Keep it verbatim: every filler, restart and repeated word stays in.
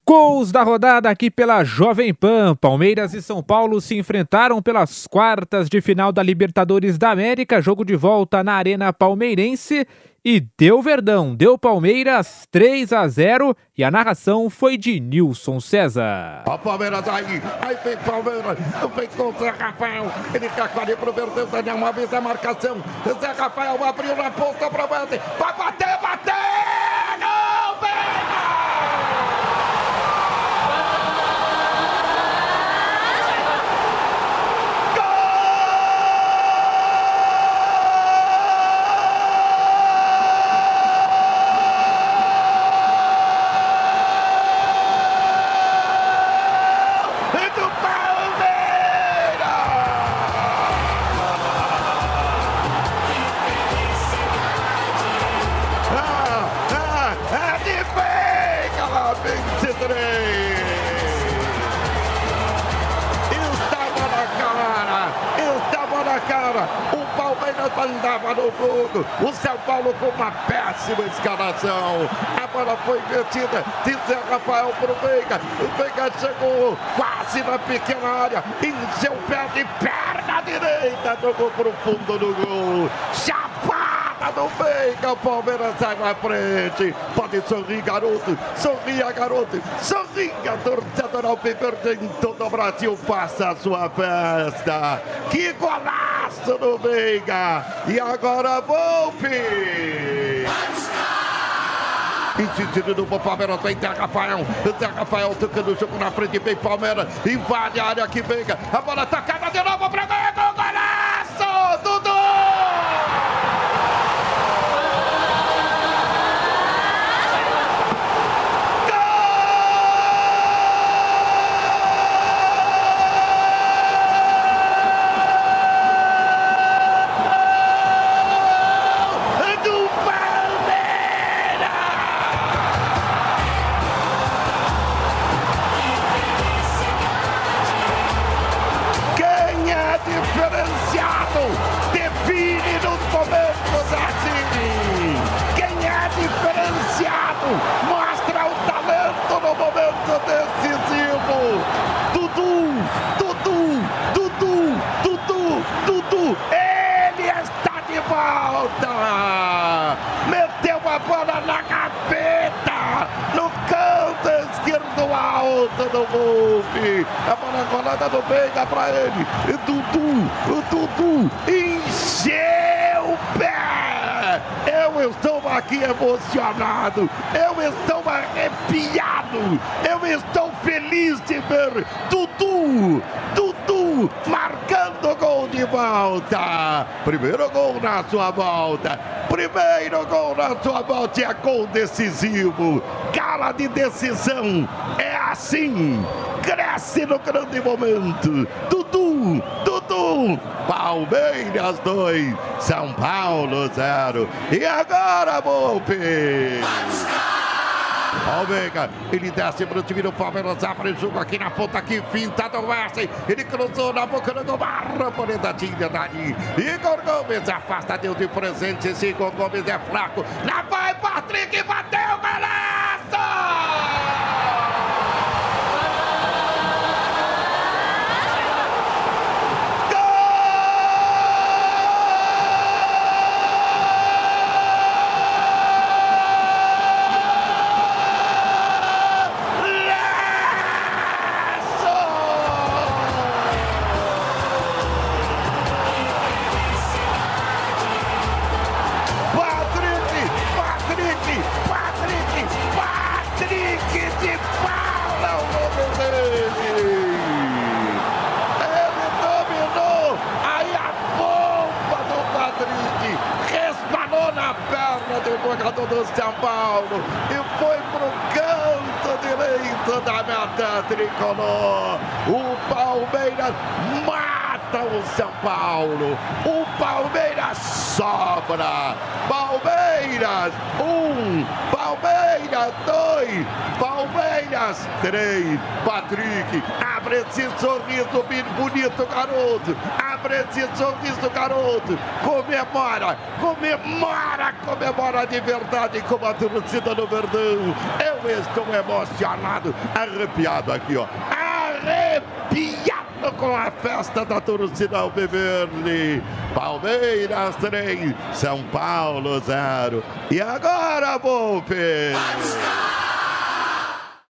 Gols da rodada aqui pela Jovem Pan. Palmeiras e São Paulo se enfrentaram pelas quartas de final da Libertadores da América. Jogo de volta na Arena Palmeirense. E deu Verdão, deu Palmeiras três a zero. E a narração foi de Nilson César. Ó, Palmeiras aí, aí vem Palmeiras, vem com o Zé Rafael. Ele quer quase pro Verdão, Daniel, uma vez a marcação. Zé Rafael abriu na ponta pra bater. Vai bater, bater! Gol, pega! Cara, o Palmeiras andava no jogo, o São Paulo com uma péssima escalação, a bola foi metida de Zé Rafael pro Veiga, o Veiga chegou quase na pequena área, encheu o pé de perna direita, jogou pro fundo do gol, chapada do Veiga, o Palmeiras sai na frente, pode sorrir garoto, sorria garoto, sorria torcedor alviverde em todo o Brasil, faça a sua festa, que golaço do Veiga, e agora Volpi! Insistindo no Palmeiras, vem Zé Rafael, Zé Rafael tocando o jogo na frente, vem Palmeiras, invade a área que Veiga, a bola tocada de novo pra gol, golaço, Dudu! Define nos momentos assim. Quem é diferenciado mostra o talento no momento decisivo. Dudu, Dudu, Dudu, Dudu, Dudu. Ele está de volta. Meteu a bola na gaveta, no canto esquerdo alto do Volpi. A bola rolada do Veiga para ele. E Dudu, o Dudu encheu o pé. Eu estou aqui emocionado. Eu estou arrepiado. Eu estou feliz de ver Dudu, Dudu marcando gol de volta. Primeiro gol na sua volta. Primeiro gol na sua volta, é gol decisivo. Cara de decisão. É assim. Cresce no grande momento. Dudu, Dudu. Palmeiras dois, São Paulo zero. E agora, Volpi. Ó, Veiga, ele desce para o time do Palmeiras, abre o jogo aqui na ponta, aqui, finta do Wesley, ele cruzou na boca do barra, bonitadinha dali, Igor Gomes afasta, deu de presente, esse Igor Gomes é fraco, lá vai Patrick, bateu, golaço! Do jogador do São Paulo e foi pro canto direito da meta tricolor. O Palmeiras mata o São Paulo. O Palmeiras sobra. Palmeiras um. Palmeiras dois, Palmeiras três. Patrick, abre esse sorriso bonito, garoto. Abre esse sorriso, garoto. Comemora, comemora, comemora de verdade com a torcida do Verdão. Eu estou emocionado, arrepiado aqui, ó. Arrepiado com a festa da torcida alviverde. Palmeiras três, São Paulo zero. E agora, Volpe?